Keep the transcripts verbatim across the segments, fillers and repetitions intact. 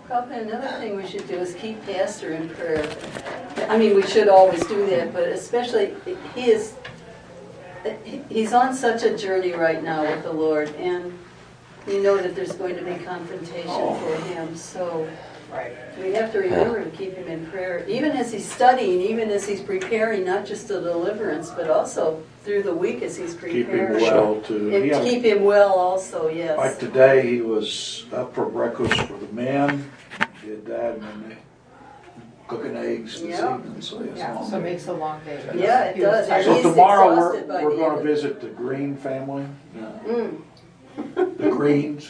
Probably another thing we should do is keep Pastor in prayer. I mean, we should always do that, but especially he is, he's on such a journey right now with the Lord, and you know that there's going to be confrontation for him, so right. We have to remember to keep him in prayer, even as he's studying, even as he's preparing, not just the deliverance, but also through the week as he's preparing. Keep him well, too. And Yeah. keep him well also, yes. Like today, he was up for breakfast for the men, did that, and then cooking eggs this yeah. evening, so yes. Yeah, so it makes a long day. Yeah, it does. So He's tomorrow, we're, exhausted by we're the going end to of- visit the Green family, yeah. Mm. the Greens.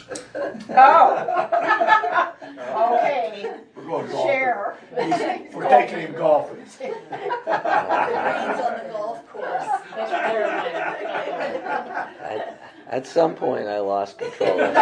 Oh! Okay. We're going golfing. Share. We're taking him golfing. The Greens on the golf course. At, at some point, I lost control of it.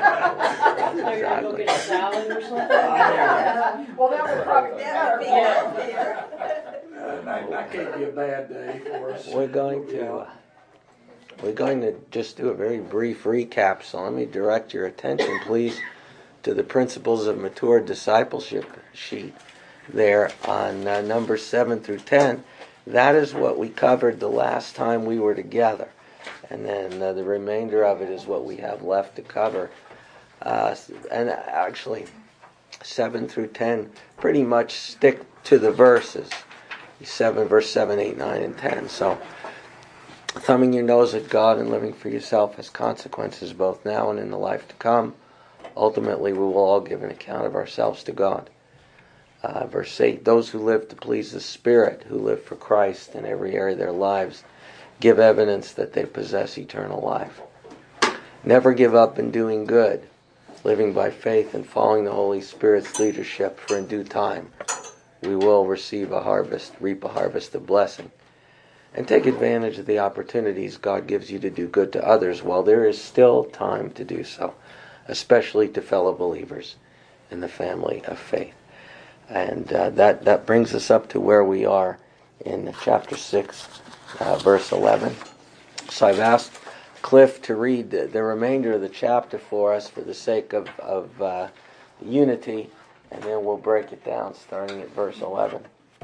So you're gonna go get a salad or something? Well, that would probably be That would better. be healthier. Uh, that, that can't be a bad day for us. We're going to uh, we're going to just do a very brief recap. So let me direct your attention, please, to the Principles of Mature Discipleship sheet there on uh, numbers seven through ten. That is what we covered the last time we were together, and then uh, the remainder of it is what we have left to cover. Uh, and actually, seven through ten pretty much stick to the verses. seven, verse seven, eight, nine, and ten. So, thumbing your nose at God and living for yourself has consequences both now and in the life to come. Ultimately, we will all give an account of ourselves to God. Uh, verse eight, those who live to please the Spirit, who live for Christ in every area of their lives, give evidence that they possess eternal life. Never give up in doing good, living by faith and following the Holy Spirit's leadership, for in due time we will receive a harvest, reap a harvest of blessing. And take advantage of the opportunities God gives you to do good to others while there is still time to do so, especially to fellow believers in the family of faith. And uh, that, that brings us up to where we are in chapter six, uh, verse eleven. So I've asked Cliff to read the, the remainder of the chapter for us for the sake of, of uh, unity, and then we'll break it down starting at verse eleven.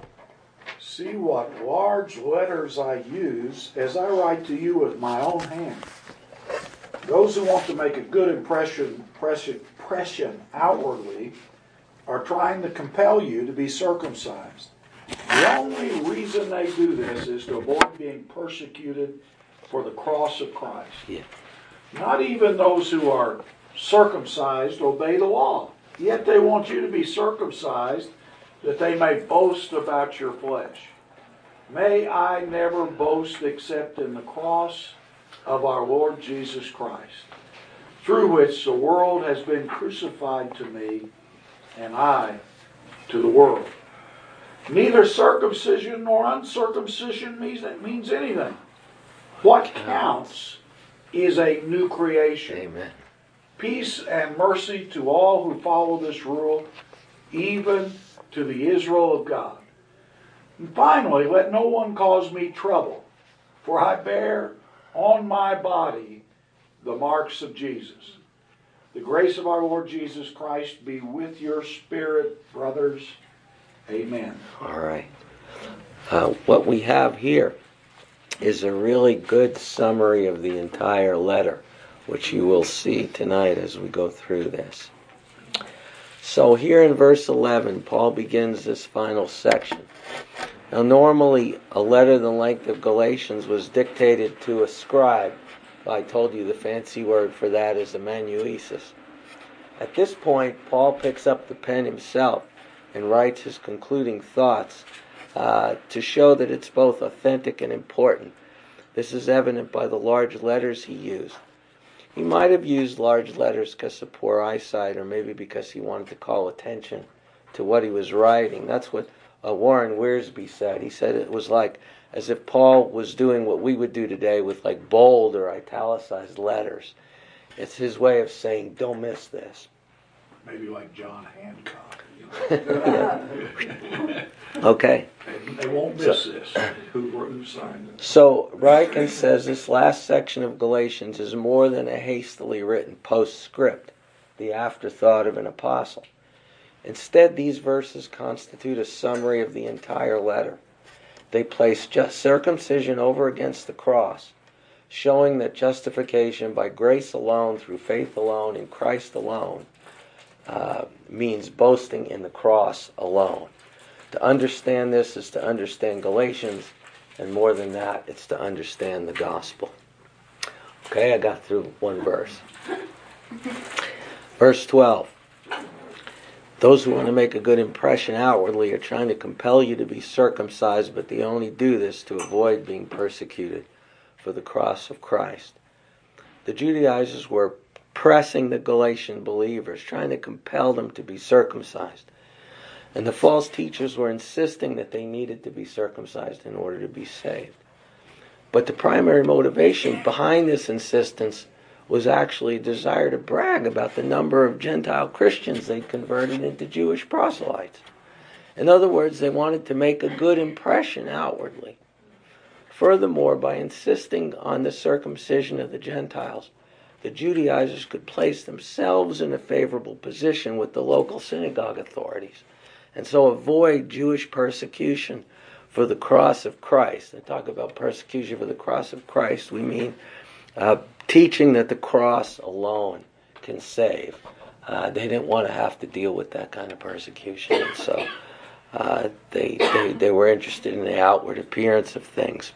See what large letters I use as I write to you with my own hand. Those who want to make a good impression, impression, impression outwardly are trying to compel you to be circumcised. The only reason they do this is to avoid being persecuted for the cross of Christ. Yeah. Not even those who are circumcised obey the law. Yet they want you to be circumcised that they may boast about your flesh. May I never boast except in the cross of our Lord Jesus Christ, through which the world has been crucified to me, and I to the world. Neither circumcision nor uncircumcision means, means anything. What counts is a new creation. Amen. Peace and mercy to all who follow this rule, even to the Israel of God. And finally, let no one cause me trouble, for I bear on my body the marks of Jesus. The grace of our Lord Jesus Christ be with your spirit, brothers. Amen. All right. Uh, what we have here is a really good summary of the entire letter, which you will see tonight as we go through this. So here in verse eleven, Paul begins this final section. Now normally, a letter the length of Galatians was dictated to a scribe. I told you the fancy word for that is amanuensis. At this point, Paul picks up the pen himself and writes his concluding thoughts uh, to show that it's both authentic and important. This is evident by the large letters he used. He might have used large letters because of poor eyesight, or maybe because he wanted to call attention to what he was writing. That's what uh, Warren Wiersbe said. He said it was like as if Paul was doing what we would do today with like bold or italicized letters. It's his way of saying, don't miss this. Maybe like John Hancock. Okay. They won't miss so, this. Who, who signed it? So Ryken says this last section of Galatians is more than a hastily written postscript, the afterthought of an apostle. Instead, these verses constitute a summary of the entire letter. They place just circumcision over against the cross, showing that justification by grace alone, through faith alone, in Christ alone, uh, means boasting in the cross alone. To understand this is to understand Galatians, and more than that, it's to understand the gospel. Okay, I got through one verse. Verse twelve. Those who want to make a good impression outwardly are trying to compel you to be circumcised, but they only do this to avoid being persecuted for the cross of Christ. The Judaizers were pressing the Galatian believers, trying to compel them to be circumcised. And the false teachers were insisting that they needed to be circumcised in order to be saved. But the primary motivation behind this insistence was actually a desire to brag about the number of Gentile Christians they'd converted into Jewish proselytes. In other words, they wanted to make a good impression outwardly. Furthermore, by insisting on the circumcision of the Gentiles, the Judaizers could place themselves in a favorable position with the local synagogue authorities, and so avoid Jewish persecution for the cross of Christ. I talk about persecution for the cross of Christ, we mean uh, teaching that the cross alone can save. Uh, they didn't want to have to deal with that kind of persecution, and so uh, they, they, they were interested in the outward appearance of things.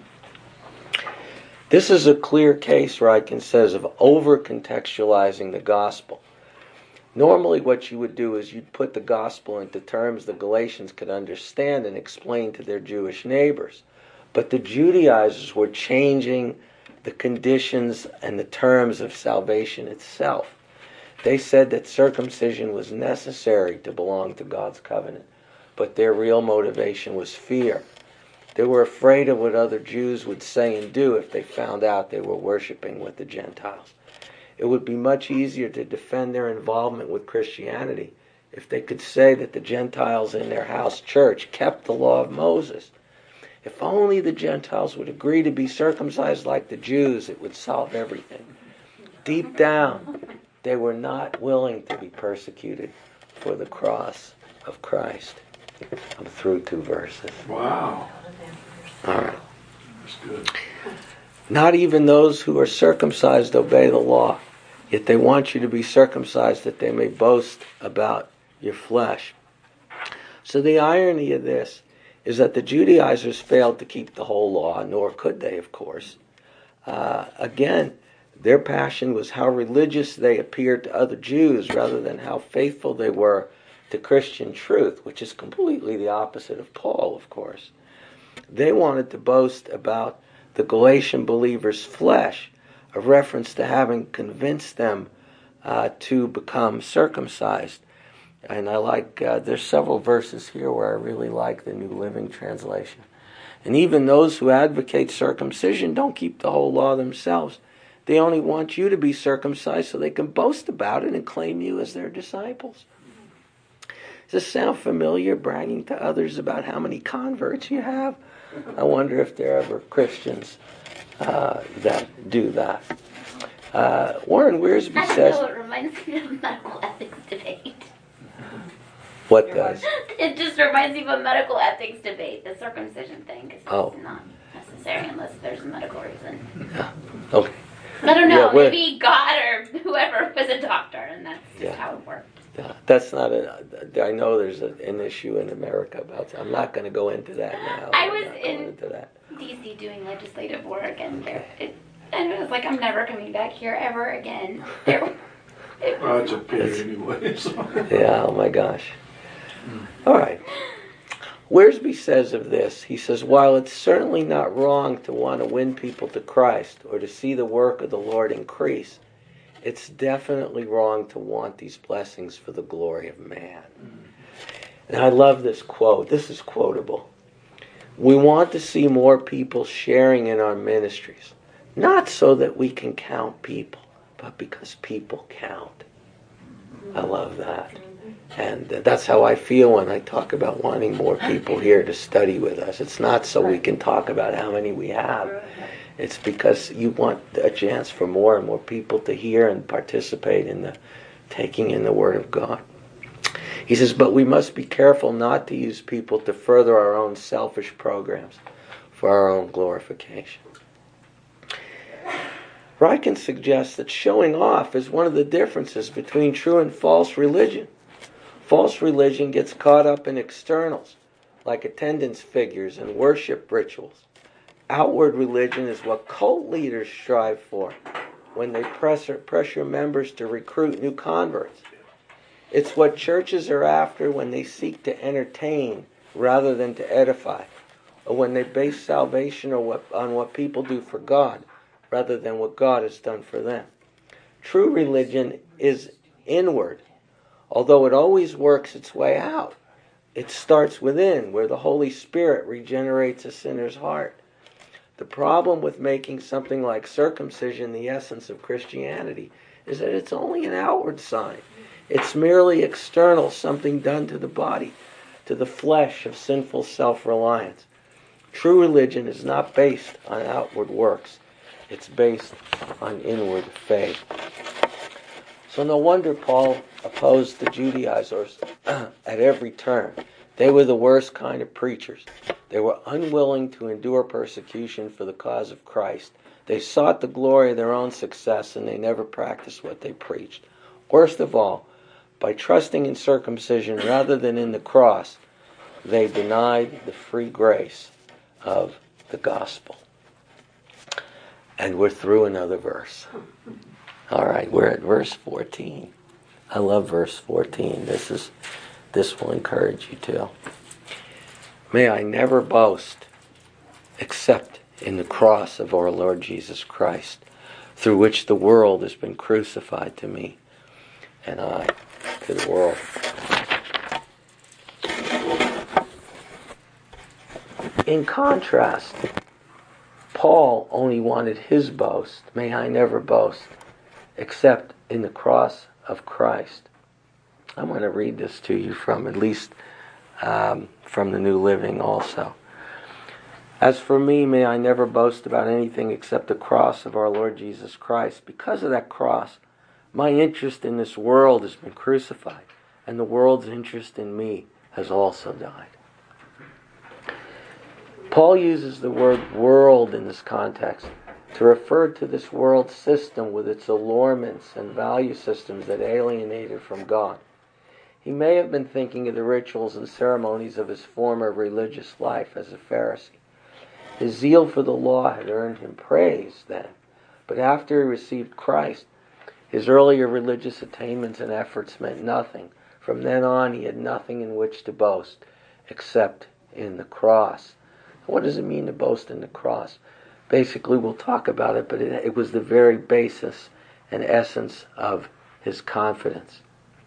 This is a clear case, Ryken says, of over-contextualizing the gospel. Normally what you would do is you'd put the gospel into terms the Galatians could understand and explain to their Jewish neighbors. But the Judaizers were changing the conditions and the terms of salvation itself. They said that circumcision was necessary to belong to God's covenant, but their real motivation was fear. They were afraid of what other Jews would say and do if they found out they were worshiping with the Gentiles. It would be much easier to defend their involvement with Christianity if they could say that the Gentiles in their house church kept the law of Moses. If only the Gentiles would agree to be circumcised like the Jews, it would solve everything. Deep down, they were not willing to be persecuted for the cross of Christ. I'm through two verses. Wow. All right. That's good. Not even those who are circumcised obey the law, yet they want you to be circumcised that they may boast about your flesh. So the irony of this is that the Judaizers failed to keep the whole law, nor could they, of course. Uh, again, their passion was how religious they appeared to other Jews rather than how faithful they were to Christian truth, which is completely the opposite of Paul, of course. They wanted to boast about the Galatian believers' flesh, a reference to having convinced them uh, to become circumcised. And I like, uh, there's several verses here where I really like the New Living Translation. And even those who advocate circumcision don't keep the whole law themselves. They only want you to be circumcised so they can boast about it and claim you as their disciples. Does this sound familiar, bragging to others about how many converts you have? I wonder if there are ever Christians uh, that do that. Uh, Warren Wiersbe I don't says... know, it reminds me of a medical ethics debate. What does? It just reminds me of a medical ethics debate, the circumcision thing, because Oh. it's not necessary unless there's a medical reason. Yeah. Okay. I don't know, Yeah, we're- maybe God or whoever was a doctor, and that's just Yeah. how it worked. Yeah, that's not a... I know there's a, an issue in America about that. I'm not going to go into that now. I I'm was not going in- into that. D C doing legislative work, and there, it, and it was like, I'm never coming back here ever again. There, it Well, was, it's a pity anyway. So. Yeah, oh my gosh. All right. Wiersbe says of this, he says, while it's certainly not wrong to want to win people to Christ or to see the work of the Lord increase, it's definitely wrong to want these blessings for the glory of man. And I love this quote. This is quotable. We want to see more people sharing in our ministries, not so that we can count people, but because people count. I love that. And that's how I feel when I talk about wanting more people here to study with us. It's not so we can talk about how many we have. It's because you want a chance for more and more people to hear and participate in the taking in the Word of God. He says, but we must be careful not to use people to further our own selfish programs for our own glorification. Ryken suggests that showing off is one of the differences between true and false religion. False religion gets caught up in externals, like attendance figures and worship rituals. Outward religion is what cult leaders strive for when they pressure, pressure members to recruit new converts. It's what churches are after when they seek to entertain rather than to edify, or when they base salvation on what, on what people do for God rather than what God has done for them. True religion is inward, although it always works its way out. It starts within, where the Holy Spirit regenerates a sinner's heart. The problem with making something like circumcision the essence of Christianity is that it's only an outward sign. It's merely external, something done to the body, to the flesh of sinful self-reliance. True religion is not based on outward works. It's based on inward faith. So no wonder Paul opposed the Judaizers at every turn. They were the worst kind of preachers. They were unwilling to endure persecution for the cause of Christ. They sought the glory of their own success, and they never practiced what they preached. Worst of all, by trusting in circumcision rather than in the cross, they denied the free grace of the gospel. And we're through another verse. All right, we're at verse fourteen. I love verse fourteen. This is this will encourage you too. May I never boast except in the cross of our Lord Jesus Christ, through which the world has been crucified to me, and I to the world. In contrast, Paul only wanted his boast. May I never boast except in the cross of Christ. I'm going to read this to you from at least um, from the New Living also. As for me, may I never boast about anything except the cross of our Lord Jesus Christ. Because of that cross, my interest in this world has been crucified, and the world's interest in me has also died. Paul uses the word world in this context to refer to this world system with its allurements and value systems that alienated from God. He may have been thinking of the rituals and ceremonies of his former religious life as a Pharisee. His zeal for the law had earned him praise then, but after he received Christ, his earlier religious attainments and efforts meant nothing. From then on, he had nothing in which to boast except in the cross. What does it mean to boast in the cross? Basically, we'll talk about it, but it, it was the very basis and essence of his confidence.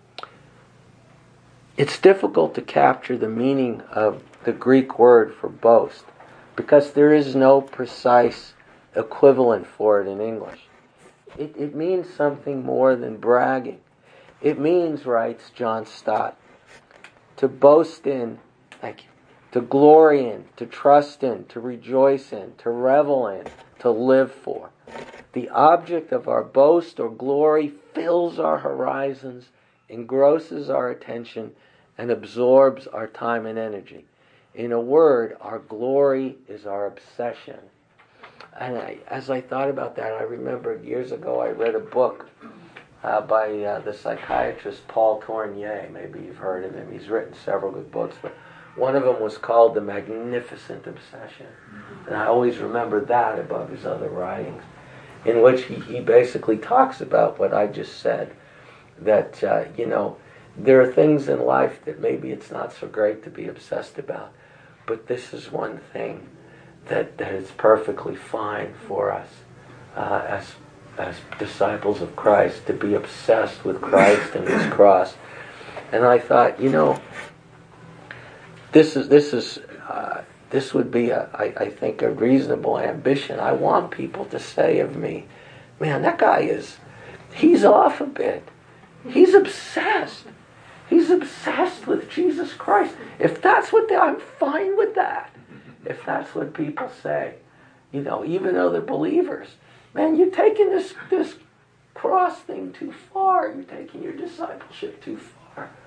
It's difficult to capture the meaning of the Greek word for boast because there is no precise equivalent for it in English. It, it means something more than bragging. It means, writes John Stott, to boast in, thank you, to glory in, to trust in, to rejoice in, to revel in, to live for. The object of our boast or glory fills our horizons, engrosses our attention, and absorbs our time and energy. In a word, our glory is our obsession. And I, as I thought about that, I remember years ago I read a book uh, by uh, the psychiatrist Paul Tournier. Maybe you've heard of him. He's written several good books, but one of them was called The Magnificent Obsession. And I always remember that above his other writings, in which he, he basically talks about what I just said, that, uh, you know, there are things in life that maybe it's not so great to be obsessed about, but this is one thing that, that is perfectly fine for us uh, as as disciples of Christ, to be obsessed with Christ and His cross. And I thought, you know, this is this is uh, this would be, a, I, I think, a reasonable ambition. I want people to say of me, man, that guy is, he's off a bit. He's obsessed. He's obsessed with Jesus Christ. If that's what they, I'm fine with that. If that's what people say, you know, even though they're believers, man, you're taking this this cross thing too far. You're taking your discipleship too far.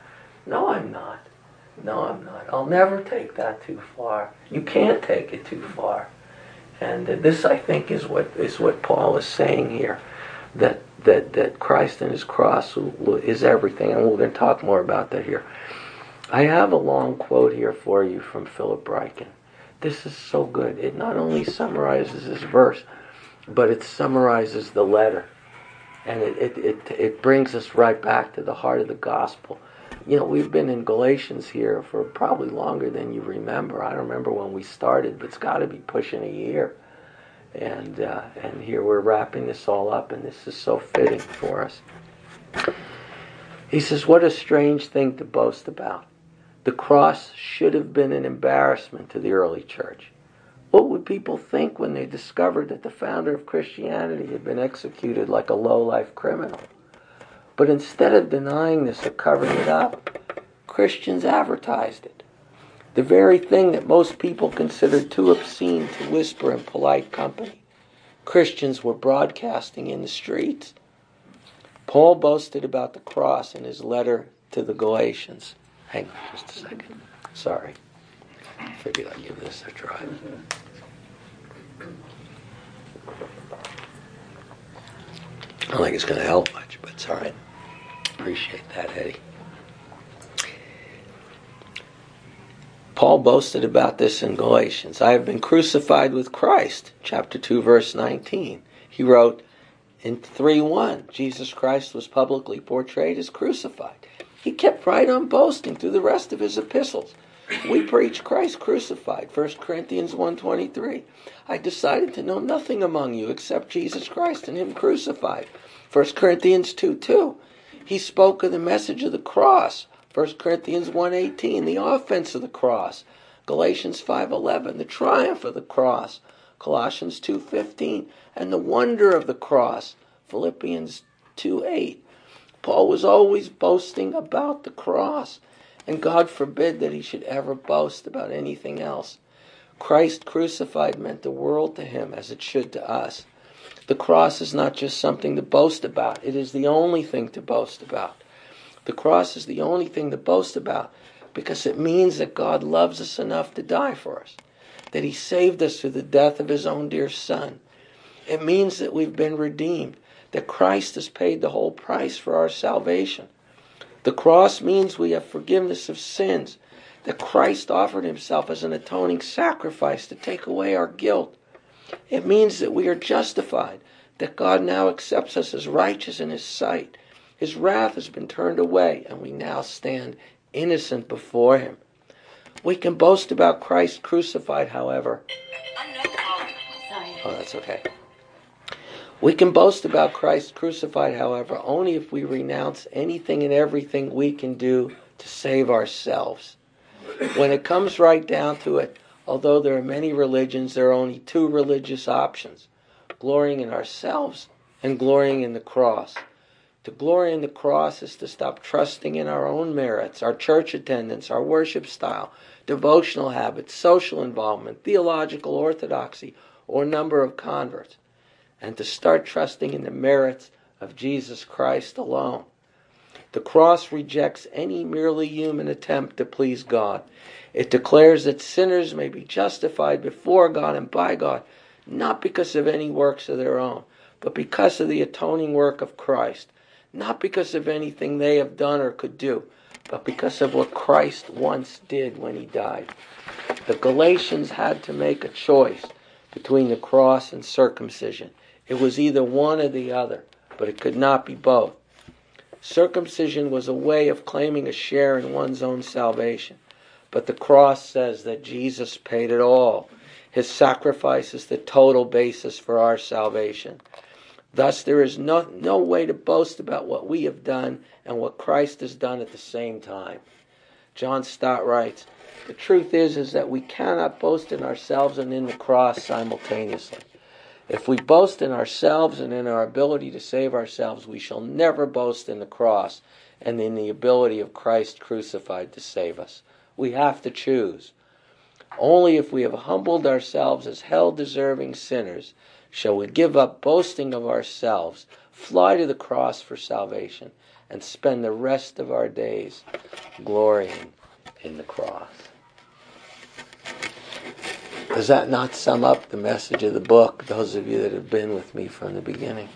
No, I'm not. No, I'm not. I'll never take that too far. You can't take it too far. And uh, this, I think, is what is what Paul is saying here, that that that Christ and his cross is everything, and we're going to talk more about that here. I have a long quote here for you from Philip Ryken. This is so good. It not only summarizes this verse, but it summarizes the letter, and it it it, it brings us right back to the heart of the gospel. You know, we've been in Galatians here for probably longer than you remember. I don't remember when we started, but it's got to be pushing a year. And uh, and here we're wrapping this all up, and this is so fitting for us. He says, what a strange thing to boast about. The cross should have been an embarrassment to the early church. What would people think when they discovered that the founder of Christianity had been executed like a low-life criminal? But instead of denying this or covering it up, Christians advertised it. The very thing that most people considered too obscene to whisper in polite company, Christians were broadcasting in the streets. Paul boasted about the cross in his letter to the Galatians. Hang on just a second. Sorry. I figured I'd give this a try. I don't think it's going to help much, but it's all right. Appreciate that, Eddie. Paul boasted about this in Galatians. I have been crucified with Christ, chapter two, verse nineteen. He wrote in three one, Jesus Christ was publicly portrayed as crucified. He kept right on boasting through the rest of his epistles. We preach Christ crucified, First Corinthians one twenty-three. I decided to know nothing among you except Jesus Christ and him crucified, First Corinthians two two. He spoke of the message of the cross, First Corinthians one eighteen, the offense of the cross, Galatians five eleven, the triumph of the cross, Colossians two fifteen, and the wonder of the cross, Philippians two eight. Paul was always boasting about the cross, and God forbid that he should ever boast about anything else. Christ crucified meant the world to him as it should to us. The cross is not just something to boast about. It is the only thing to boast about. The cross is the only thing to boast about because it means that God loves us enough to die for us, that he saved us through the death of his own dear Son. It means that we've been redeemed, that Christ has paid the whole price for our salvation. The cross means we have forgiveness of sins, that Christ offered himself as an atoning sacrifice to take away our guilt. It means that we are justified, that God now accepts us as righteous in his sight. His wrath has been turned away, and we now stand innocent before him. We can boast about Christ crucified, however. Oh, that's okay. We can boast about Christ crucified, however, only if we renounce anything and everything we can do to save ourselves. When it comes right down to it, although there are many religions, there are only two religious options: glorying in ourselves and glorying in the cross. To glory in the cross is to stop trusting in our own merits, our church attendance, our worship style, devotional habits, social involvement, theological orthodoxy, or number of converts, and to start trusting in the merits of Jesus Christ alone. The cross rejects any merely human attempt to please God. It declares that sinners may be justified before God and by God, not because of any works of their own, but because of the atoning work of Christ. Not because of anything they have done or could do, but because of what Christ once did when he died. The Galatians had to make a choice between the cross and circumcision. It was either one or the other, but it could not be both. Circumcision was a way of claiming a share in one's own salvation, but the cross says that Jesus paid it all. His sacrifice is the total basis for our salvation. Thus, there is no, no way to boast about what we have done and what Christ has done at the same time. John Stott writes, the truth is, is that we cannot boast in ourselves and in the cross simultaneously. If we boast in ourselves and in our ability to save ourselves, we shall never boast in the cross and in the ability of Christ crucified to save us. We have to choose. Only if we have humbled ourselves as hell-deserving sinners shall we give up boasting of ourselves, fly to the cross for salvation, and spend the rest of our days glorying in the cross. Does that not sum up the message of the book, those of you that have been with me from the beginning?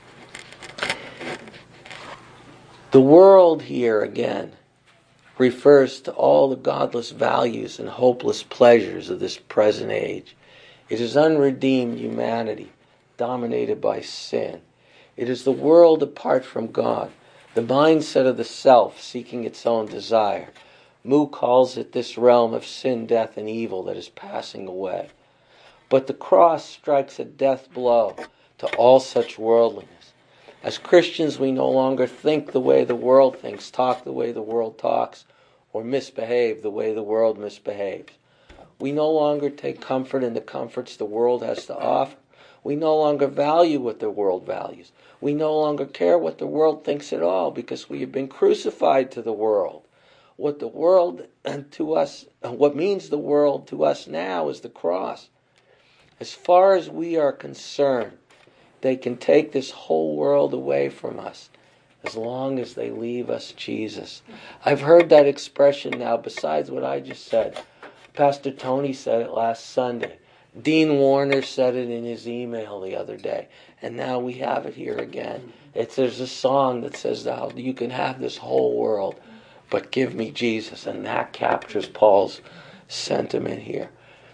The world here, again, refers to all the godless values and hopeless pleasures of this present age. It is unredeemed humanity, dominated by sin. It is the world apart from God, the mindset of the self seeking its own desire. Moo calls it this realm of sin, death, and evil that is passing away. But the cross strikes a death blow to all such worldliness. As Christians, we no longer think the way the world thinks, talk the way the world talks, or misbehave the way the world misbehaves. We no longer take comfort in the comforts the world has to offer. We no longer value what the world values. We no longer care what the world thinks at all because we have been crucified to the world. What the world to us, what means the world to us now is the cross. As far as we are concerned, they can take this whole world away from us as long as they leave us Jesus. I've heard that expression now, besides what I just said. Pastor Tony said it last Sunday. Dean Warner said it in his email the other day. And now we have it here again. It's, there's a song that says that you can have this whole world, but give me Jesus. And that captures Paul's sentiment here.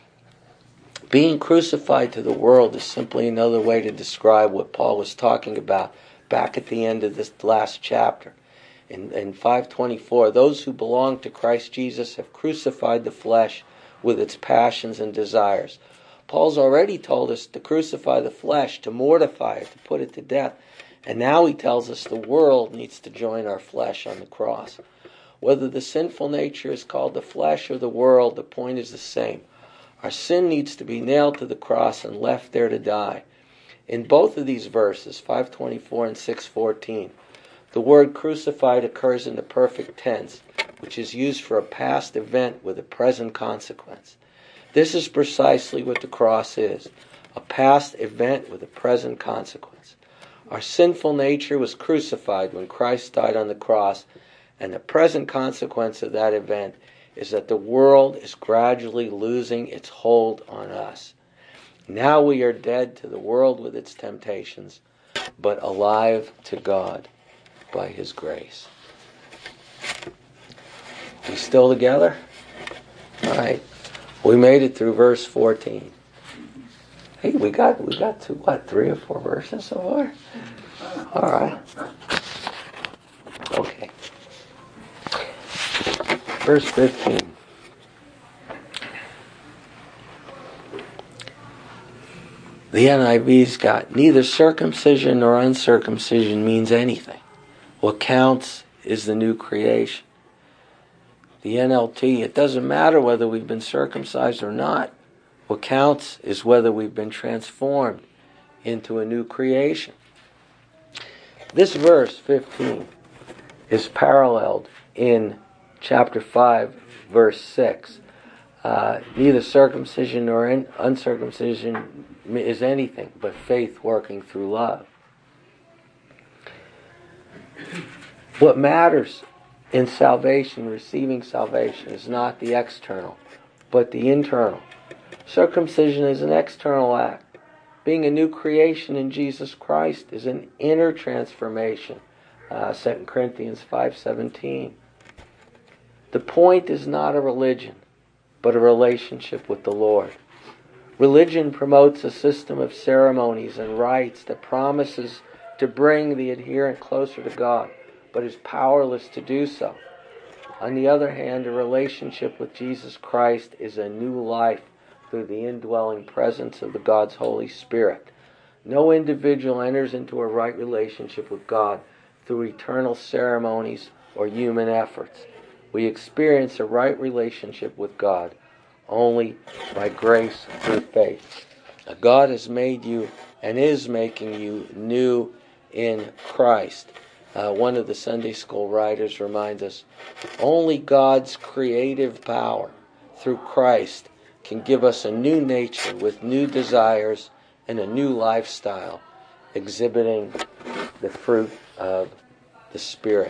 Being crucified to the world is simply another way to describe what Paul was talking about back at the end of this last chapter. In, in five twenty-four, those who belong to Christ Jesus have crucified the flesh with its passions and desires. Paul's already told us to crucify the flesh, to mortify it, to put it to death. And now he tells us the world needs to join our flesh on the cross. Whether the sinful nature is called the flesh or the world, the point is the same. Our sin needs to be nailed to the cross and left there to die. In both of these verses, five twenty-four and six fourteen, the word crucified occurs in the perfect tense, which is used for a past event with a present consequence. This is precisely what the cross is, a past event with a present consequence. Our sinful nature was crucified when Christ died on the cross, and the present consequence of that event is that the world is gradually losing its hold on us. Now we are dead to the world with its temptations, but alive to God by His grace. We still together? All right. We made it through verse fourteen. Hey, we got we got to what, three or four verses so far? All right. Okay. Verse fifteen. The N I V's got neither circumcision nor uncircumcision means anything. What counts is the new creation. The N L T, it doesn't matter whether we've been circumcised or not. What counts is whether we've been transformed into a new creation. This verse, fifteen, is paralleled in chapter five, verse six. Uh, neither circumcision nor in, uncircumcision is anything but faith working through love. What matters in salvation, receiving salvation, is not the external, but the internal. Circumcision is an external act. Being a new creation in Jesus Christ is an inner transformation. Uh, Second Corinthians five seventeen. The point is not a religion, but a relationship with the Lord. Religion promotes a system of ceremonies and rites that promises to bring the adherent closer to God, but is powerless to do so. On the other hand, a relationship with Jesus Christ is a new life through the indwelling presence of the God's Holy Spirit. No individual enters into a right relationship with God through eternal ceremonies or human efforts. We experience a right relationship with God only by grace through faith. God has made you and is making you new in Christ. Uh, one of the Sunday school writers reminds us, only God's creative power through Christ can give us a new nature with new desires and a new lifestyle, exhibiting the fruit of the Spirit.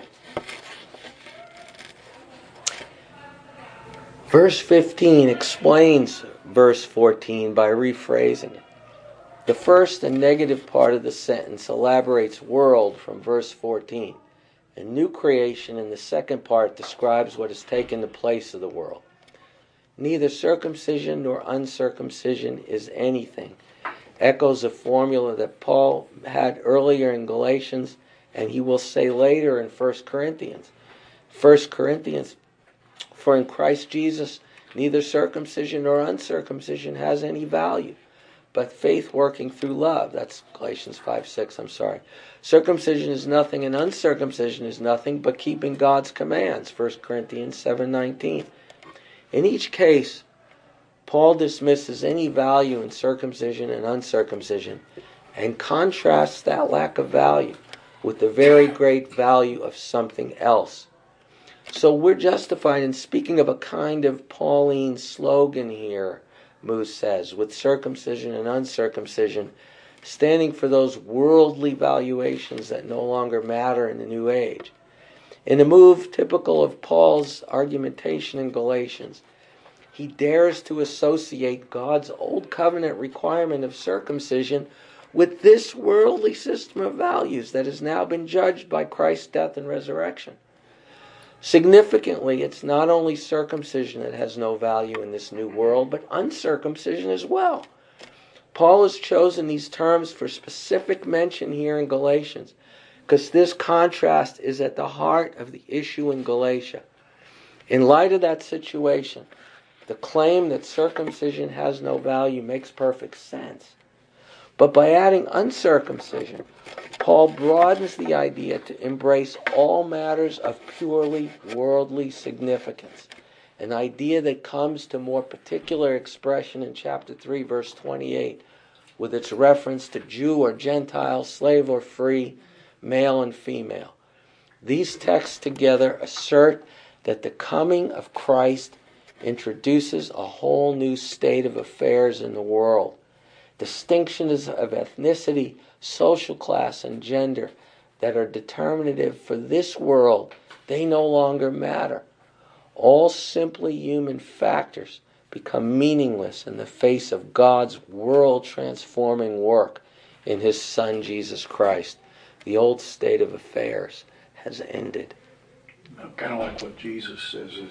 Verse fifteen explains verse fourteen by rephrasing it. The first and negative part of the sentence elaborates world from verse fourteen. And new creation in the second part describes what has taken the place of the world. Neither circumcision nor uncircumcision is anything. Echoes a formula that Paul had earlier in Galatians, and he will say later in First Corinthians. First Corinthians, for in Christ Jesus neither circumcision nor uncircumcision has any value, but faith working through love. That's Galatians five six, I'm sorry. Circumcision is nothing and uncircumcision is nothing but keeping God's commands, First Corinthians seven nineteen. In each case, Paul dismisses any value in circumcision and uncircumcision and contrasts that lack of value with the very great value of something else. So we're justified in speaking of a kind of Pauline slogan here, Moose says, with circumcision and uncircumcision, standing for those worldly valuations that no longer matter in the New Age. In a move typical of Paul's argumentation in Galatians, he dares to associate God's old covenant requirement of circumcision with this worldly system of values that has now been judged by Christ's death and resurrection. Significantly, it's not only circumcision that has no value in this new world, but uncircumcision as well. Paul has chosen these terms for specific mention here in Galatians, because this contrast is at the heart of the issue in Galatia. In light of that situation, the claim that circumcision has no value makes perfect sense. But by adding uncircumcision, Paul broadens the idea to embrace all matters of purely worldly significance, an idea that comes to more particular expression in chapter three, verse twenty-eight, with its reference to Jew or Gentile, slave or free, male and female. These texts together assert that the coming of Christ introduces a whole new state of affairs in the world. Distinctions of ethnicity, social class, and gender that are determinative for this world, they no longer matter. All simply human factors become meaningless in the face of God's world-transforming work in His Son, Jesus Christ. The old state of affairs has ended. Kind of like what Jesus says is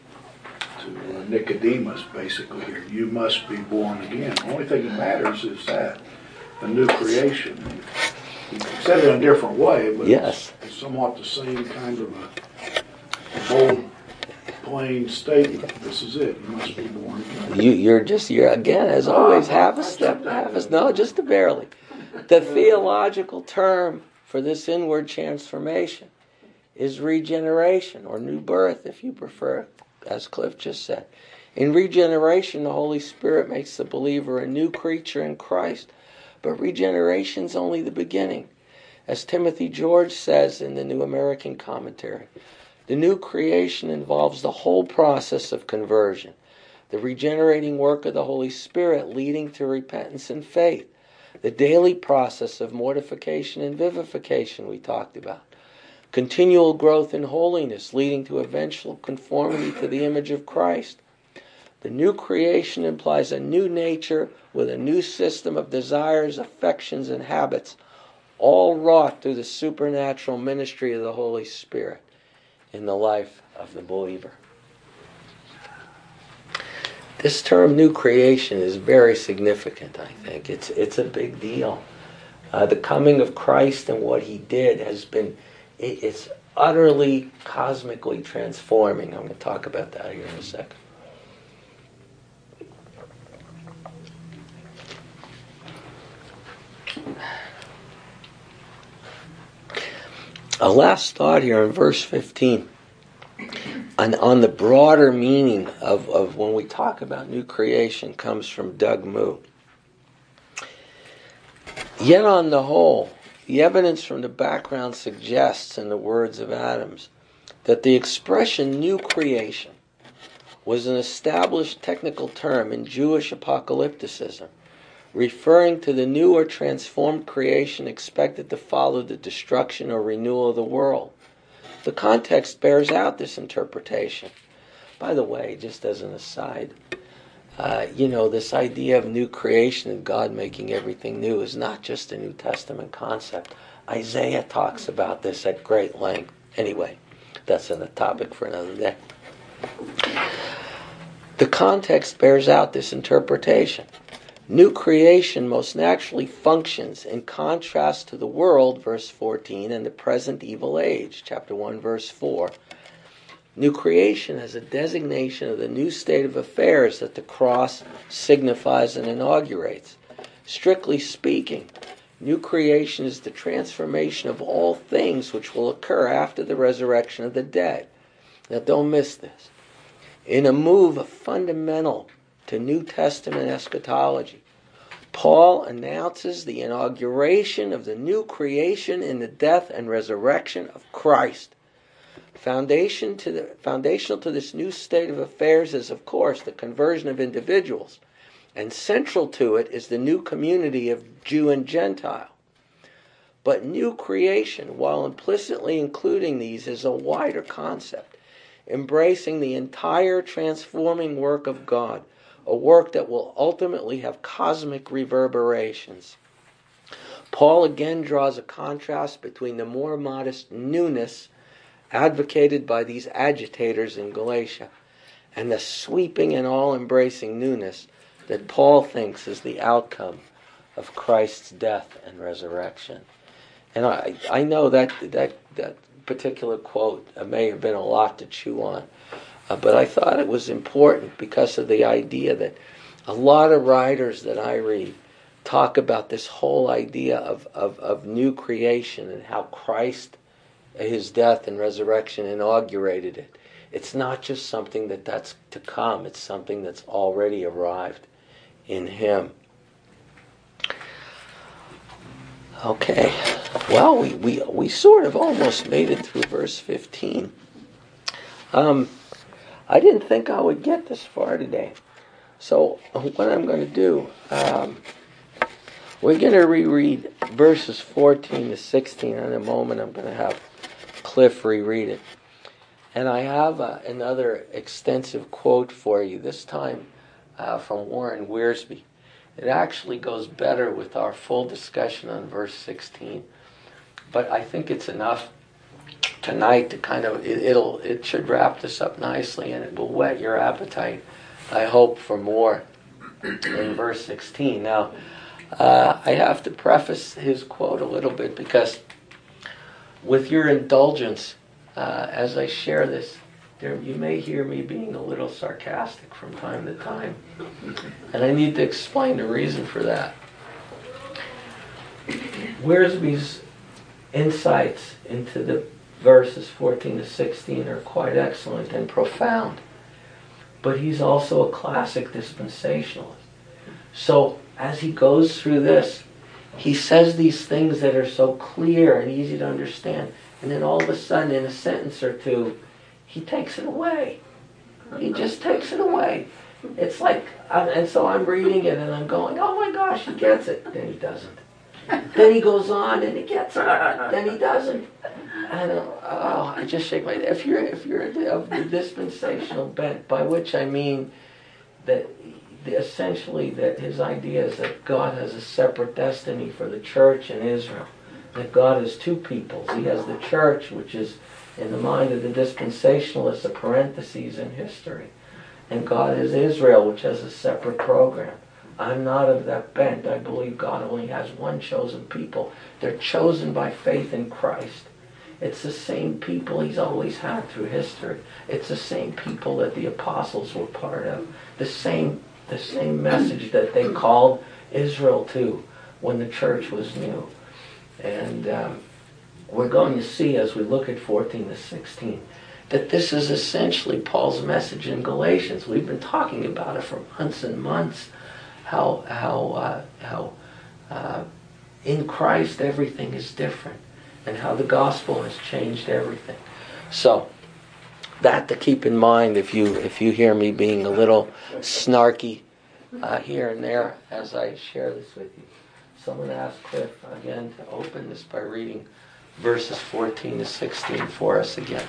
to uh, Nicodemus, basically here. You must be born again. The only thing that matters is that, the new creation. He said it in a different way, but yes. it's somewhat the same kind of a bold, plain statement. This is it. You must be born again. You, you're just, you're again, as always, half a step, half a, no, just a barely. The theological term for this inward transformation is regeneration, or new birth, if you prefer, as Cliff just said. In regeneration, the Holy Spirit makes the believer a new creature in Christ, but regeneration is only the beginning. As Timothy George says in the New American Commentary, the new creation involves the whole process of conversion, the regenerating work of the Holy Spirit leading to repentance and faith, the daily process of mortification and vivification we talked about, continual growth in holiness leading to eventual conformity to the image of Christ. The new creation implies a new nature with a new system of desires, affections, and habits, all wrought through the supernatural ministry of the Holy Spirit in the life of the believer. This term new creation is very significant, I think. It's, it's a big deal. Uh, the coming of Christ and what He did has been It's utterly cosmically transforming. I'm going to talk about that here in a second. A last thought here in verse fifteen on, on the broader meaning of, of when we talk about new creation comes from Doug Moo. Yet on the whole, the evidence from the background suggests, in the words of Adams, that the expression new creation was an established technical term in Jewish apocalypticism, referring to the new or transformed creation expected to follow the destruction or renewal of the world. The context bears out this interpretation. By the way, just as an aside, uh, you know, this idea of new creation and God making everything new is not just a New Testament concept. Isaiah talks about this at great length. Anyway, that's a topic for another day. The context bears out this interpretation. New creation most naturally functions in contrast to the world, verse fourteen, and the present evil age, chapter one, verse four. New creation as a designation of the new state of affairs that the cross signifies and inaugurates. Strictly speaking, new creation is the transformation of all things which will occur after the resurrection of the dead. Now don't miss this. In a move fundamental to New Testament eschatology, Paul announces the inauguration of the new creation in the death and resurrection of Christ. Foundation to the, foundational to this new state of affairs is, of course, the conversion of individuals, and central to it is the new community of Jew and Gentile. But new creation, while implicitly including these, is a wider concept, embracing the entire transforming work of God, a work that will ultimately have cosmic reverberations. Paul again draws a contrast between the more modest newness advocated by these agitators in Galatia and the sweeping and all-embracing newness that Paul thinks is the outcome of Christ's death and resurrection. And I, I know that, that, that particular quote may have been a lot to chew on, uh, but I thought it was important because of the idea that a lot of writers that I read talk about this whole idea of, of, of new creation and how Christ, his death and resurrection, inaugurated it. It's not just something that that's to come, it's something that's already arrived in him. Okay, well, we, we, we sort of almost made it through verse fifteen. Um, I didn't think I would get this far today. So what I'm going to do, um, we're going to reread verses fourteen to sixteen. In a moment, I'm going to have Cliff reread it. And I have uh, another extensive quote for you, this time uh, from Warren Wiersbe. It actually goes better with our full discussion on verse sixteen. But I think it's enough tonight to kind of, it, it'll, it should wrap this up nicely, and it will whet your appetite, I hope, for more in verse sixteen. Now, uh, I have to preface his quote a little bit because with your indulgence, uh, as I share this, there, you may hear me being a little sarcastic from time to time. And I need to explain the reason for that. Wiersbe's insights into the verses fourteen to sixteen are quite excellent and profound. But he's also a classic dispensationalist. So as he goes through this, he says these things that are so clear and easy to understand. And then all of a sudden, in a sentence or two, he takes it away. He just takes it away. It's like, and so I'm reading it and I'm going, oh my gosh, he gets it. Then he doesn't. Then he goes on and he gets it. Then he doesn't. And uh, oh, I just shake my head. If you're, if you're of the dispensational bent, by which I mean that essentially that his idea is that God has a separate destiny for the church and Israel. That God has two peoples. He has the church, which is in the mind of the dispensationalists a parenthesis in history. And God is Israel, which has a separate program. I'm not of that bent. I believe God only has one chosen people. They're chosen by faith in Christ. It's the same people he's always had through history. It's the same people that the apostles were part of. The same, the same message that they called Israel to when the church was new. And um, we're going to see as we look at fourteen to sixteen that this is essentially Paul's message in Galatians. We've been talking about it for months and months. How how uh, how uh, in Christ everything is different, and how the gospel has changed everything. So that to keep in mind if you if you hear me being a little snarky uh, here and there as I share this with you. So I'm going to ask Cliff again to open this by reading verses fourteen to sixteen for us again.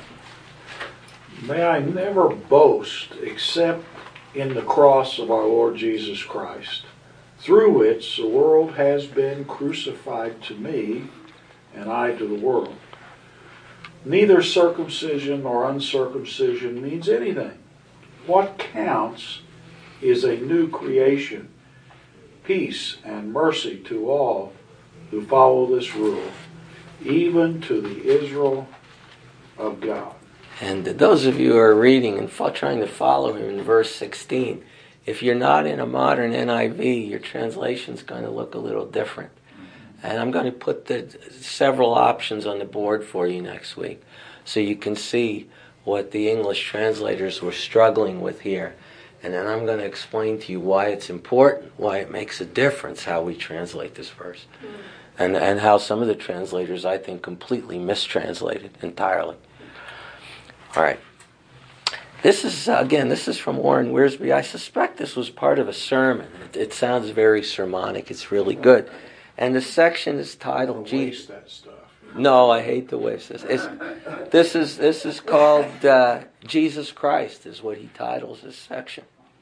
May I never boast except in the cross of our Lord Jesus Christ, through which the world has been crucified to me, and I to the world. Neither circumcision nor uncircumcision means anything. What counts is a new creation, peace and mercy to all who follow this rule, even to the Israel of God. And those of you who are reading and fo- trying to follow him in verse sixteen, if you're not in a modern N I V, your translation's going to look a little different. And I'm going to put the several options on the board for you next week so you can see what the English translators were struggling with here. And then I'm going to explain to you why it's important, why it makes a difference how we translate this verse. Mm. And, and how some of the translators, I think, completely mistranslated entirely. All right. This is, uh, again, this is from Warren Wiersbe. I suspect this was part of a sermon. It, it sounds very sermonic. It's really good. And the section is titled... Don't waste that stuff. No, I hate to waste this. It's, this is this is called uh, Jesus Christ, is what he titles this section.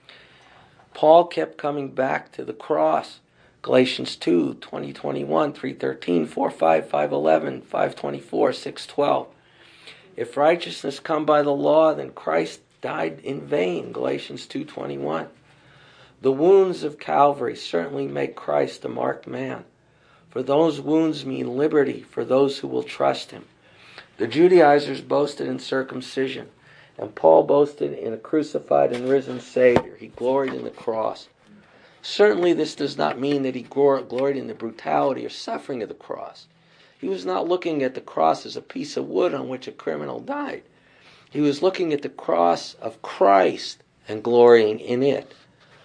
Paul kept coming back to the cross. Galatians two, twenty, twenty-one, three, thirteen, four, five, five, eleven, five, twenty-four, six, twelve. If righteousness come by the law, then Christ died in vain. Galatians two, twenty-one. The wounds of Calvary certainly make Christ a marked man. For those wounds mean liberty for those who will trust him. The Judaizers boasted in circumcision, and Paul boasted in a crucified and risen Savior. He gloried in the cross. Certainly this does not mean that he gloried in the brutality or suffering of the cross. He was not looking at the cross as a piece of wood on which a criminal died. He was looking at the cross of Christ and glorying in it.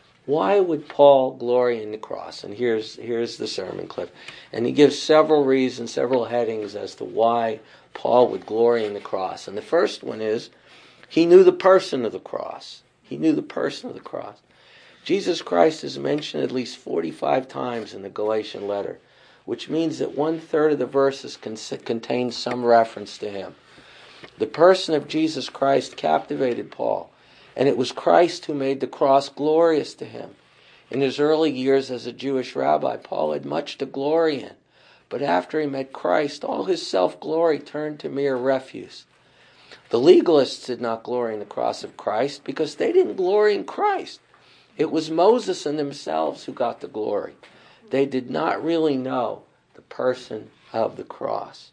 Why would Paul glory in the cross? And here's here's the sermon clip. And he gives several reasons, several headings as to why Paul would glory in the cross. And the first one is, he knew the person of the cross. He knew the person of the cross. Jesus Christ is mentioned at least forty-five times in the Galatian letter, which means that one-third of the verses con- contain some reference to him. The person of Jesus Christ captivated Paul. And it was Christ who made the cross glorious to him. In his early years as a Jewish rabbi, Paul had much to glory in. But after he met Christ, all his self-glory turned to mere refuse. The legalists did not glory in the cross of Christ because they didn't glory in Christ. It was Moses and themselves who got the glory. They did not really know the person of the cross.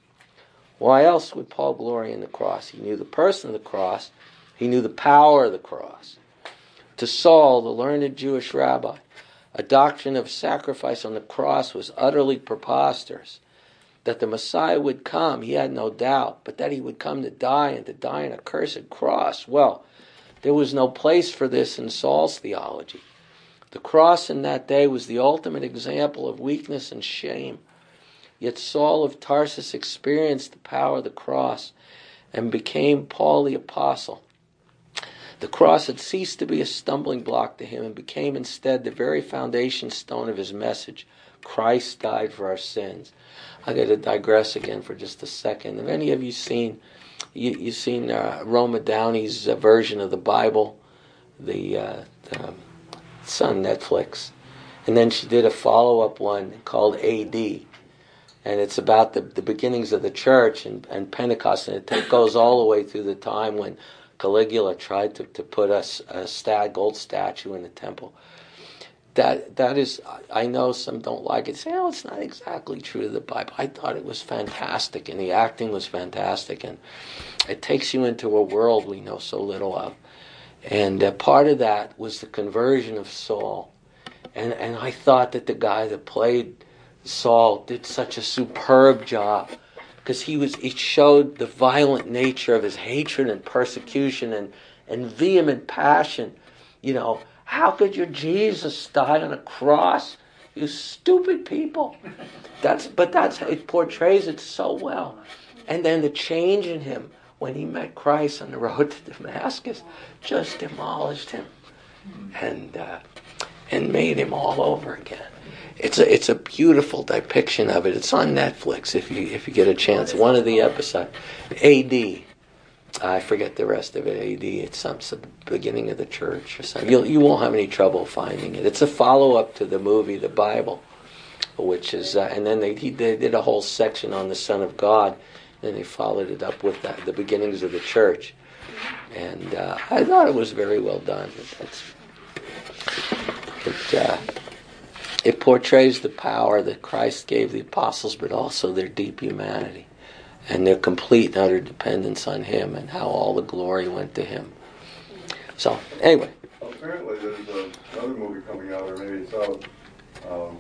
Why else would Paul glory in the cross? He knew the person of the cross. He knew the power of the cross. To Saul, the learned Jewish rabbi, a doctrine of sacrifice on the cross was utterly preposterous. That the Messiah would come, he had no doubt, but that he would come to die and to die on a cursed cross, well, there was no place for this in Saul's theology. The cross in that day was the ultimate example of weakness and shame. Yet Saul of Tarsus experienced the power of the cross and became Paul the Apostle. The cross had ceased to be a stumbling block to him and became instead the very foundation stone of his message. Christ died for our sins. I got to digress again for just a second. Have any of you seen you you seen uh, Roma Downey's uh, version of the Bible? The, uh, the it's on Netflix, and then she did a follow-up one called A D, and it's about the the beginnings of the church and, and Pentecost, and it t- goes all the way through the time when Caligula tried to, to put a, a stat, gold statue in the temple. That that is, I know some don't like it. Say, oh, it's not exactly true to the Bible. I thought it was fantastic, and the acting was fantastic, and it takes you into a world we know so little of. And uh, part of that was the conversion of Saul. And and I thought that the guy that played Saul did such a superb job. Because he was, it showed the violent nature of his hatred and persecution and, and vehement passion. You know, how could your Jesus die on a cross? You stupid people. That's but that's it portrays it so well. And then the change in him when he met Christ on the road to Damascus just demolished him. And uh, and made him all over again. It's a it's a beautiful depiction of it. It's on Netflix if you if you get a chance. One of the episodes, A D. I forget the rest of it. A D. It's some it's the beginning of the church or something. You'll, you won't have any trouble finding it. It's a follow up to the movie The Bible, which is uh, and then they he, they did a whole section on the Son of God. And they followed it up with that, the beginnings of the church. And uh, I thought it was very well done. It's, it, uh, it portrays the power that Christ gave the apostles, but also their deep humanity and their complete and utter dependence on Him and how all the glory went to Him. So, anyway. Apparently there's a, another movie coming out, or maybe it's out, um,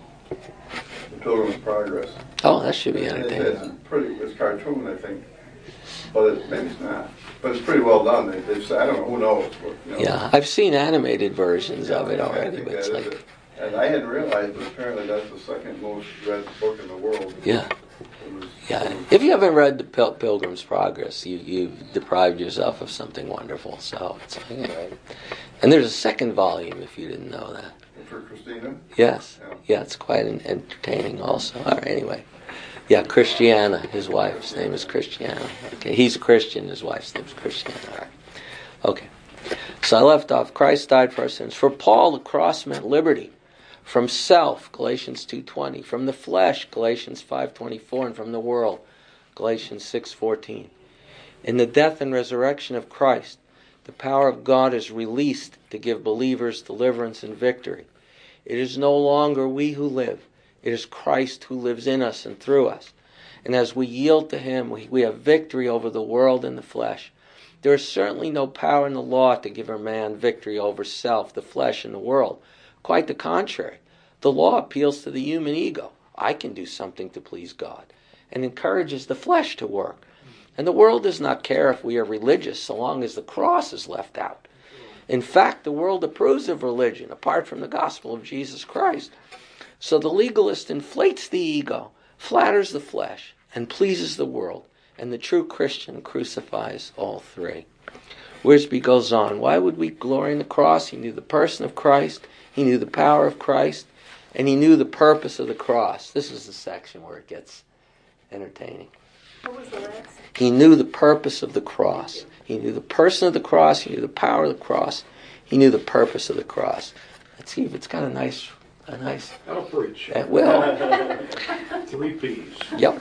The Pilgrim's Progress. Oh, that should be It- entertaining. It's pretty, it's cartoon, I think, but it, maybe it's not. But it's pretty well done. They, they've said, I don't know, who knows? But, you know, Yeah, I've seen animated versions of it I already, think but it's that is like, it. And I hadn't realized, but apparently that's the second most read book in the world. yeah. It was, Yeah, it was- if you haven't read the Pil- Pilgrim's Progress, you, you've deprived yourself of something wonderful. So it's like, anyway. And there's a second volume if you didn't know that. For Christina? Yes, Yeah. yeah, it's quite an entertaining also. All right, anyway. Yeah, Christiana, his wife's name is Christiana. Okay, he's a Christian, his wife's name is Christiana. All right. Okay, so I left off, Christ died for our sins. For Paul, the cross meant liberty. From self, Galatians two twenty. From the flesh, Galatians five twenty-four. And from the world, Galatians six fourteen. In the death and resurrection of Christ, the power of God is released to give believers deliverance and victory. It is no longer we who live. It is Christ who lives in us and through us. And as we yield to Him, we, we have victory over the world and the flesh. There is certainly no power in the law to give a man victory over self, the flesh, and the world. Quite the contrary. The law appeals to the human ego. I can do something to please God, and encourages the flesh to work. And the world does not care if we are religious so long as the cross is left out. In fact, the world approves of religion apart from the gospel of Jesus Christ. So the legalist inflates the ego, flatters the flesh, and pleases the world. And the true Christian crucifies all three. Wiersbe goes on. Why would we glory in the cross? He knew the person of Christ. He knew the power of Christ. And he knew the purpose of the cross. This is the section where it gets entertaining. What was the last? He knew the purpose of the cross. He knew the person of the cross. He knew the power of the cross. He knew the purpose of the cross. Let's see if it's got a nice, a nice. That'll preach. It will. Three P's. Yep.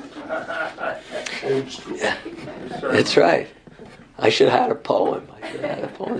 Old school. That's right. I should have had a poem. I should have had a poem.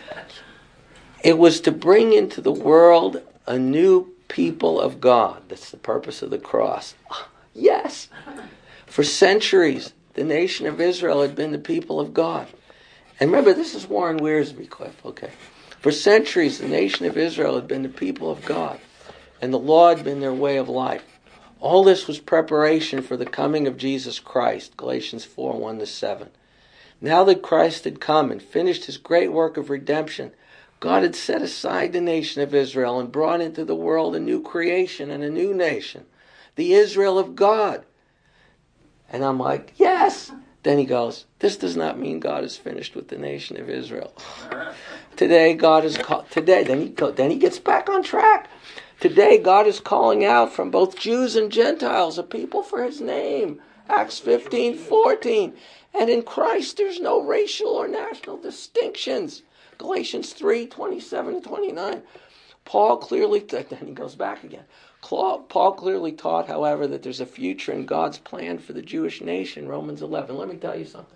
It was to bring into the world a new people of God. That's the purpose of the cross. Yes. For centuries, the nation of Israel had been the people of God. And remember, this is Warren Wiersbe, Cliff. Okay. For centuries, the nation of Israel had been the people of God, and the law had been their way of life. All this was preparation for the coming of Jesus Christ, Galatians four, one to seven. Now that Christ had come and finished his great work of redemption, God had set aside the nation of Israel and brought into the world a new creation and a new nation, the Israel of God. And I'm like, yes. Then he goes, this does not mean God is finished with the nation of Israel. Today, God is call- today. Then he go- then he gets back on track. Today, God is calling out from both Jews and Gentiles a people for His name. Acts fifteen, fourteen. And in Christ, there's no racial or national distinctions. Galatians three, twenty-seven to twenty-nine. Paul clearly, then he goes back again. Paul clearly taught, however, that there's a future in God's plan for the Jewish nation, Romans eleven. Let me tell you something.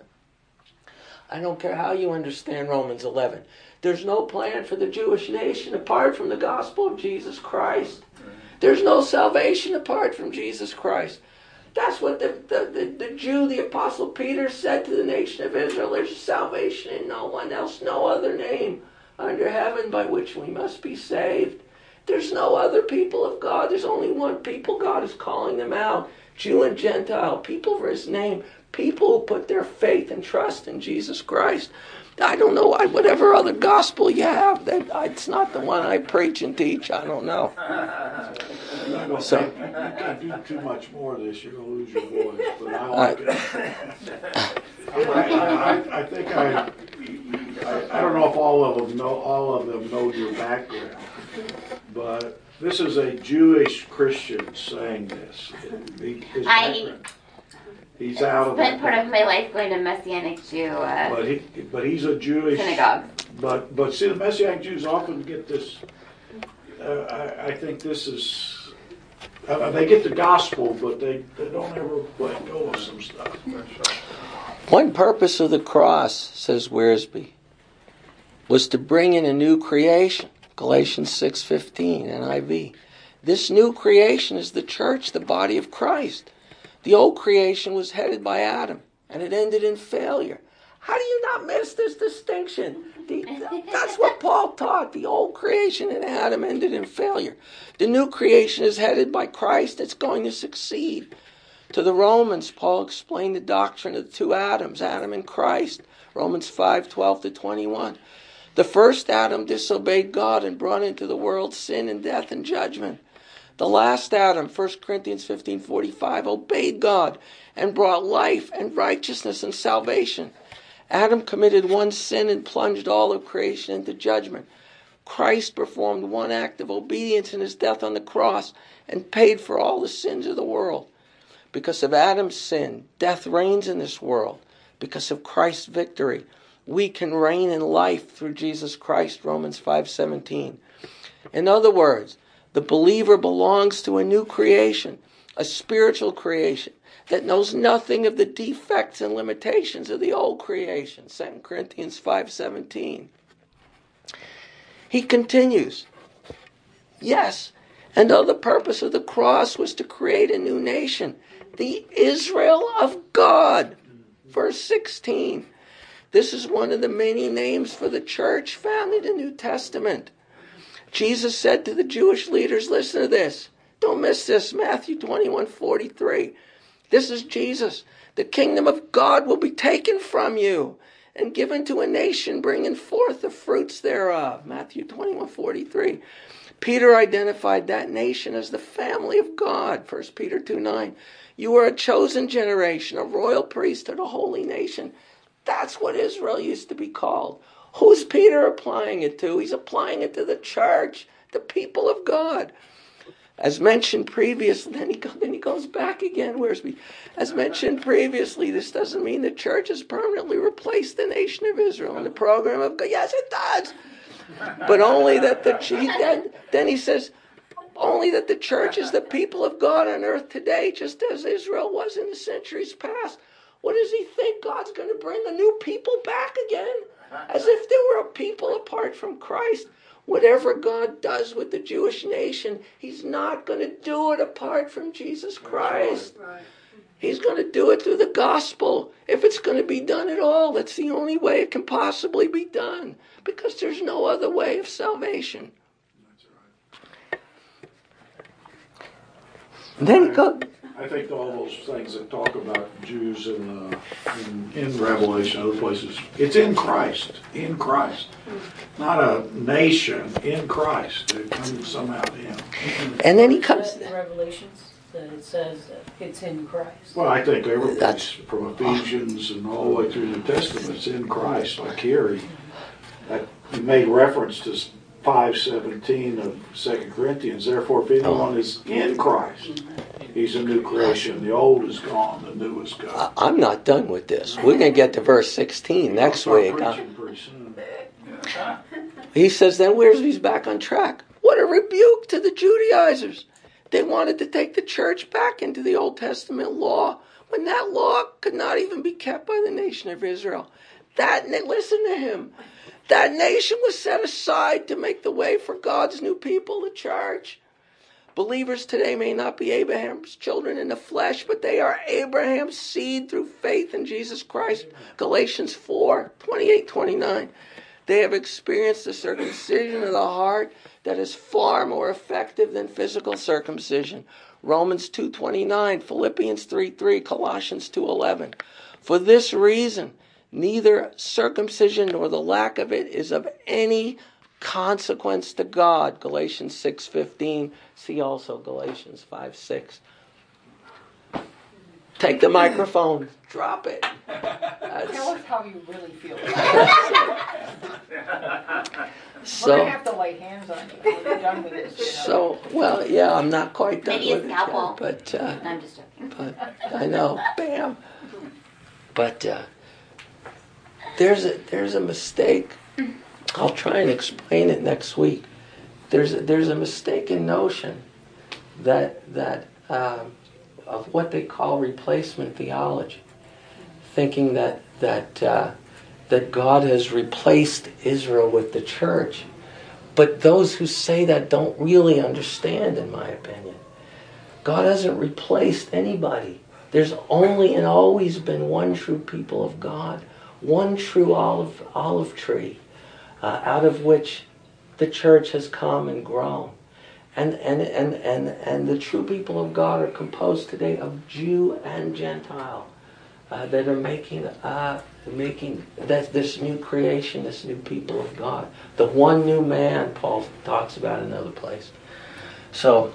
I don't care how you understand Romans eleven. There's no plan for the Jewish nation apart from the gospel of Jesus Christ. There's no salvation apart from Jesus Christ. That's what the, the, the, the Jew, the Apostle Peter, said to the nation of Israel. There's salvation in no one else, no other name under heaven by which we must be saved. There's no other people of God. There's only one people. God is calling them out. Jew and Gentile, people for His name, people who put their faith and trust in Jesus Christ. I don't know, I, whatever other gospel you have, that it's not the one I preach and teach. I don't know. You're not gonna So- take- you can't do too much more of this, you're going to lose your voice. But I like it. I, I, I, I think I, you, you I, I don't know if all of them know all of them know your background, but this is a Jewish Christian saying this. He- his I background- He's out of spent it. part of my life going to Messianic Jew uh, But he, but he's a Jewish synagogue. But but see, the Messianic Jews often get this. Uh, I, I think this is. Uh, they get the gospel, but they, they don't ever let go of some stuff. One purpose of the cross, says Wiersbe, was to bring in a new creation. Galatians six fifteen, N I V. This new creation is the church, the body of Christ. The old creation was headed by Adam, and it ended in failure. How do you not miss this distinction? The, that's what Paul taught. The old creation in Adam ended in failure. The new creation is headed by Christ. It's going to succeed. To the Romans, Paul explained the doctrine of the two Adams, Adam and Christ. Romans five twelve to twenty-one. The first Adam disobeyed God and brought into the world sin and death and judgment. The last Adam, First Corinthians fifteen forty-five, obeyed God and brought life and righteousness and salvation. Adam committed one sin and plunged all of creation into judgment. Christ performed one act of obedience in his death on the cross and paid for all the sins of the world. Because of Adam's sin, death reigns in this world. Because of Christ's victory, we can reign in life through Jesus Christ, Romans five seventeen. In other words, the believer belongs to a new creation, a spiritual creation that knows nothing of the defects and limitations of the old creation, Second Corinthians five seventeen. He continues, yes, and the other purpose of the cross was to create a new nation, the Israel of God. Verse sixteen. This is one of the many names for the church found in the New Testament. Jesus said to the Jewish leaders, listen to this. Don't miss this, Matthew twenty-one forty-three. This is Jesus. The kingdom of God will be taken from you and given to a nation bringing forth the fruits thereof. Matthew twenty-one forty-three. Peter identified that nation as the family of God. First Peter two nine. You are a chosen generation, a royal priesthood, a holy nation. That's what Israel used to be called. Who's Peter applying it to? He's applying it to the church, the people of God. As mentioned previously, then he, then he goes back again. Where's me? As mentioned previously, this doesn't mean the church has permanently replaced the nation of Israel in the program of God. Yes, it does. But only that the then, then he says, only that the church is the people of God on earth today, just as Israel was in the centuries past. What does he think? God's going to bring a new people back again? As if there were a people apart from Christ. Whatever God does with the Jewish nation, he's not going to do it apart from Jesus Christ. He's going to do it through the gospel. If it's going to be done at all, that's the only way it can possibly be done. Because there's no other way of salvation. And then he goes... I think all those things that talk about Jews in, uh, in, in Revelation, other places, it's in Christ, in Christ. Not a nation, in Christ. It comes somehow to him. And then he comes... In Revelations, that it says that it's in Christ. Well, I think every That's- place, from Ephesians and all the way through the Testament, it's in Christ. Like here, he, that, he made reference to five seventeen of Second Corinthians. Therefore, if anyone is in Christ, he's a new creation. The old is gone, the new is gone. I'm not done with this. We're going to get to verse sixteen next I'll start week. preaching pretty soon. He says, then where's he's back on track? What a rebuke to the Judaizers. They wanted to take the church back into the Old Testament law when that law could not even be kept by the nation of Israel. That, listen to him. That nation was set aside to make the way for God's new people, the church. Believers today may not be Abraham's children in the flesh, but they are Abraham's seed through faith in Jesus Christ. Galatians four twenty-eight twenty-nine. They have experienced a circumcision of the heart that is far more effective than physical circumcision. Romans two twenty-nine, Philippians three three, Colossians two eleven. For this reason, neither circumcision nor the lack of it is of any consequence to God. Galatians six fifteen. See also Galatians five six. Take the microphone. Drop it. Tell that's, us how you really feel. We're so, gonna have to lay hands on you when we're done with this, you know. so, well, yeah, I'm not quite done Maybe a with it scalpel. yet, but, uh, No, I'm just joking. but I know, bam. But uh, there's a there's a mistake. I'll try and explain it next week. There's a, there's a mistaken notion that that um, of what they call replacement theology, thinking that that uh, that God has replaced Israel with the church. But those who say that don't really understand, in my opinion. God hasn't replaced anybody. There's only and always been one true people of God, one true olive olive tree, uh, out of which the church has come and grown. And and, and, and and the true people of God are composed today of Jew and Gentile uh, that are making uh, making that this new creation, this new people of God, the one new man Paul talks about in another place. So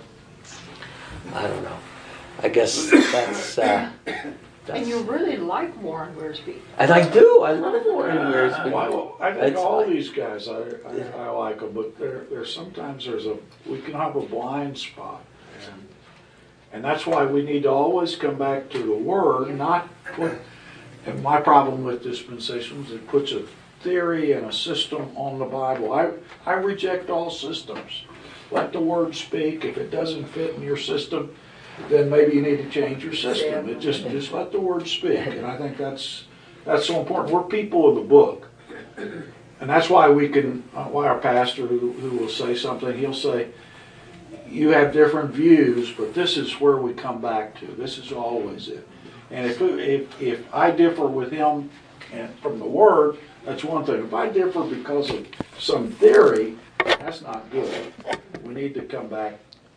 I don't know. I guess that's, uh, that's And you really like Warren Wiersbe. and I do. I love Warren Wiersbe. Well, I think It's all like- these guys, I, I, I like them, but there, there's sometimes there's a, we can have a blind spot. And, and that's why we need to always come back to the Word, not put, and my problem with dispensations is it puts a theory and a system on the Bible. I, I reject all systems. Let the Word speak. If it doesn't fit in your system, then maybe you need to change your system. It just just let the Word speak, and I think that's that's so important. We're people of the book, and that's why we can. Uh, why our pastor, who, who will say something, he'll say, "You have different views, but this is where we come back to. This is always it." And if if if I differ with him and from the Word, that's one thing. If I differ because of some theory, that's not good. We need to come back.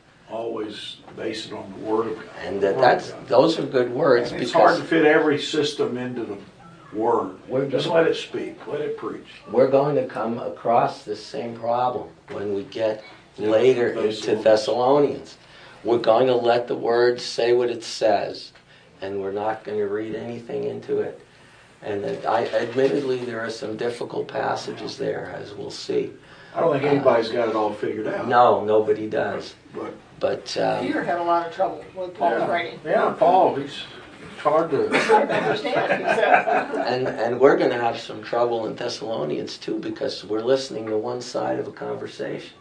Always base it on the Word of God. And that, that's those are good words And it's hard because to fit every system into the Word. We're Just gonna- let it speak. Let it preach. we're going to come across this same problem when we get later into Thessalonians. Thessalonians. We're going to let the Word say what it says, and we're not going to read anything into it. And that I, admittedly, there are some difficult passages there, as we'll see. I don't think anybody's got it all figured out. No, nobody does. But But um, Peter had a lot of trouble with Paul's yeah, writing. yeah, Paul, he's it's hard to. I understand, he said. and and we're going to have some trouble in Thessalonians too because we're listening to one side of a conversation.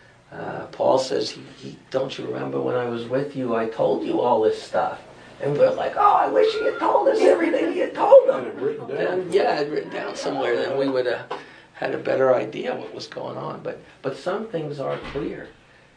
Uh, Paul says, he, he, "Don't you remember when I was with you? I told you all this stuff." And we're like, "Oh, I wish he had told us everything he had told Had them." it written down. And yeah, I'd written down somewhere. Then we would have had a better idea what was going on. But but some things are clear,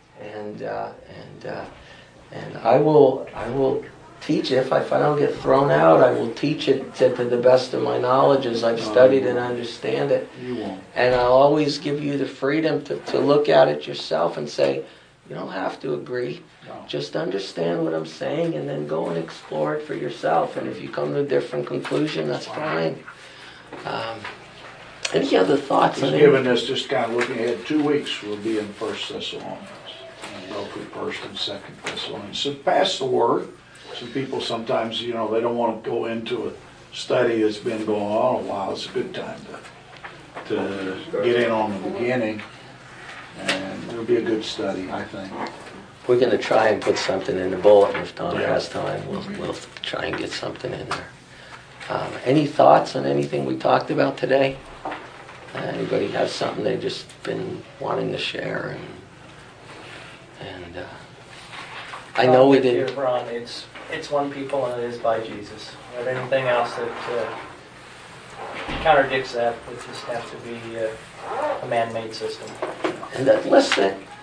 and uh, and uh, and I will I will teach it. If I, if I don't get thrown out, I will teach it to, to the best of my knowledge as I've studied and understand it. You won't. And I'll always give you the freedom to, to look at it yourself and say, you don't have to agree. No. Just understand what I'm saying and then go and explore it for yourself. And if you come to a different conclusion, that's fine. Um, any other thoughts on He's it? given us just kind of looking ahead. Two weeks we'll be in First Thessalonians, and go through First and Second Thessalonians. So pass the word. Some people sometimes, you know, they don't want to go into a study that's been going on a while. It's a good time to to get in on the beginning, and it'll be a good study, I think. We're going to try and put something in the bulletin if Tom Yeah. has time. We'll, we'll try and get something in there. Um, any thoughts on anything we talked about today? Uh, anybody have something they've just been wanting to share? And, and uh, I know we With you, did. Ron, it's, it's one people and it is by Jesus. Or anything else that uh, contradicts that would just have to be uh, a man-made system. And that, let's that,